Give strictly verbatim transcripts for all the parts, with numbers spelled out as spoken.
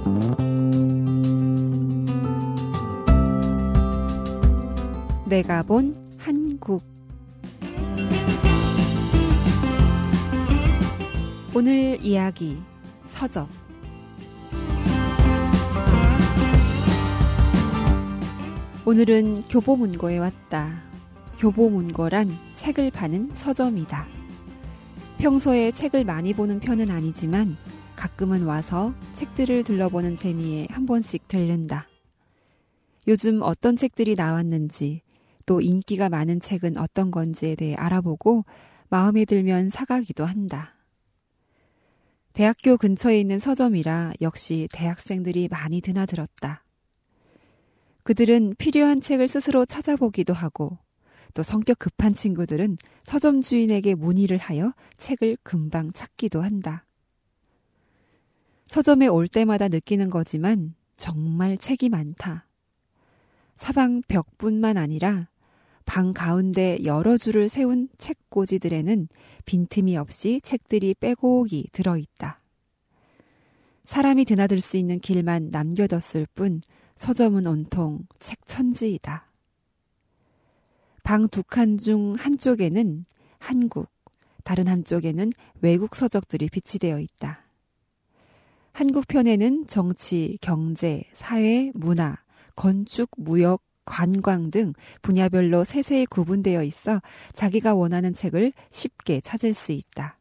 내가 본 한국. 오늘 이야기 서점. 오늘은 교보문고에 왔다. 교보문고란 책을 파는 서점이다. 평소에 책을 많이 보는 편은 아니지만 가끔은 와서 책들을 둘러보는 재미에 한 번씩 들른다. 요즘 어떤 책들이 나왔는지, 또 인기가 많은 책은 어떤 건지에 대해 알아보고 마음에 들면 사가기도 한다. 대학교 근처에 있는 서점이라 역시 대학생들이 많이 드나들었다. 그들은 필요한 책을 스스로 찾아보기도 하고, 또 성격 급한 친구들은 서점 주인에게 문의를 하여 책을 금방 찾기도 한다. 서점에 올 때마다 느끼는 거지만 정말 책이 많다. 사방 벽뿐만 아니라 방 가운데 여러 줄을 세운 책꽂이들에는 빈틈이 없이 책들이 빼곡히 들어있다. 사람이 드나들 수 있는 길만 남겨뒀을 뿐 서점은 온통 책천지이다. 방 두 칸 중 한쪽에는 한국, 다른 한쪽에는 외국 서적들이 비치되어 있다. 한국 편에는 정치, 경제, 사회, 문화, 건축, 무역, 관광 등 분야별로 세세히 구분되어 있어 자기가 원하는 책을 쉽게 찾을 수 있다.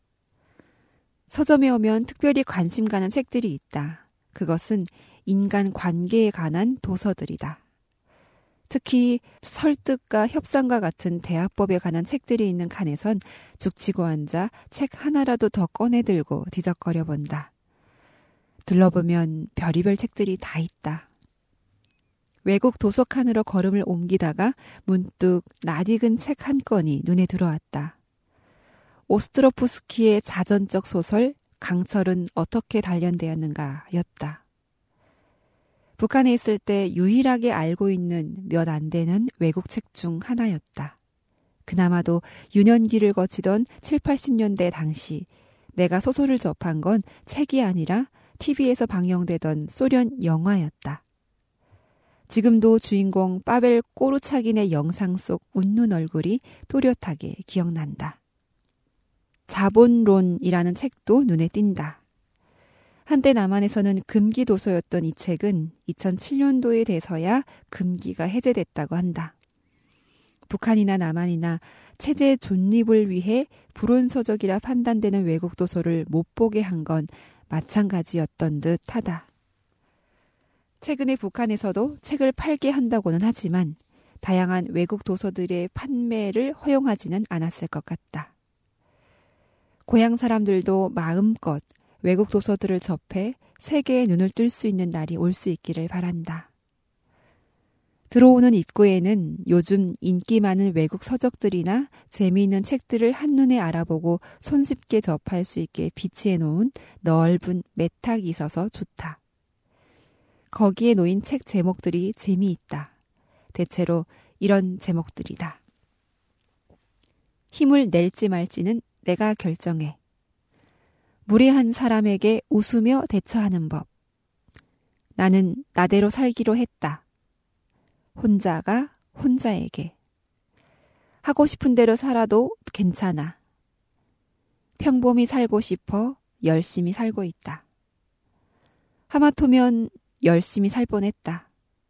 서점에 오면 특별히 관심 가는 책들이 있다. 그것은 인간 관계에 관한 도서들이다. 특히 설득과 협상과 같은 대화법에 관한 책들이 있는 칸에선 죽치고 앉아 책 하나라도 더 꺼내들고 뒤적거려 본다. 둘러보면 별의별 책들이 다 있다. 외국 도서칸으로 걸음을 옮기다가 문득 낯익은 책 한 권이 눈에 들어왔다. 오스트로프스키의 자전적 소설 강철은 어떻게 단련되었는가 였다. 북한에 있을 때 유일하게 알고 있는 몇 안 되는 외국 책 중 하나였다. 그나마도 유년기를 거치던 칠, 팔십 년대 당시 내가 소설을 접한 건 책이 아니라 티비에서 방영되던 소련 영화였다. 지금도 주인공 파벨 꼬루차긴의 영상 속 웃는 얼굴이 또렷하게 기억난다. 자본론이라는 책도 눈에 띈다. 한때 남한에서는 금기 도서였던 이 책은 이천칠 년도에 돼서야 금기가 해제됐다고 한다. 북한이나 남한이나 체제 존립을 위해 불온서적이라 판단되는 외국 도서를 못 보게 한 건 마찬가지였던 듯하다. 최근에 북한에서도 책을 팔게 한다고는 하지만 다양한 외국 도서들의 판매를 허용하지는 않았을 것 같다. 고향 사람들도 마음껏 외국 도서들을 접해 세계의 눈을 뜰 수 있는 날이 올 수 있기를 바란다. 들어오는 입구에는 요즘 인기 많은 외국 서적들이나 재미있는 책들을 한눈에 알아보고 손쉽게 접할 수 있게 비치해 놓은 넓은 매탁이 있어서 좋다. 거기에 놓인 책 제목들이 재미있다. 대체로 이런 제목들이다. 힘을 낼지 말지는 내가 결정해. 무례한 사람에게 웃으며 대처하는 법. 나는 나대로 살기로 했다. 혼자가 혼자에게. 하고 싶은 대로 살아도 괜찮아. 평범히 살고 싶어 열심히 살고 있다. 하마터면 열심히 살 뻔했다.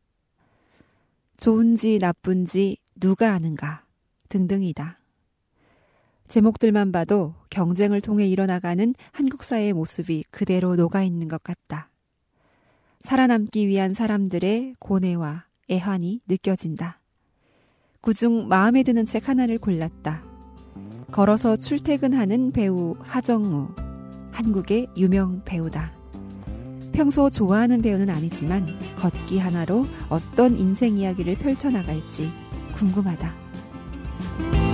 좋은지 나쁜지 누가 아는가 등등이다. 제목들만 봐도 경쟁을 통해 일어나가는 한국 사회의 모습이 그대로 녹아있는 것 같다. 살아남기 위한 사람들의 고뇌와 애환이 느껴진다. 그중 마음에 드는 책 하나를 골랐다. 걸어서 출퇴근하는 배우 하정우, 한국의 유명 배우다. 평소 좋아하는 배우는 아니지만 걷기 하나로 어떤 인생 이야기를 펼쳐나갈지 궁금하다.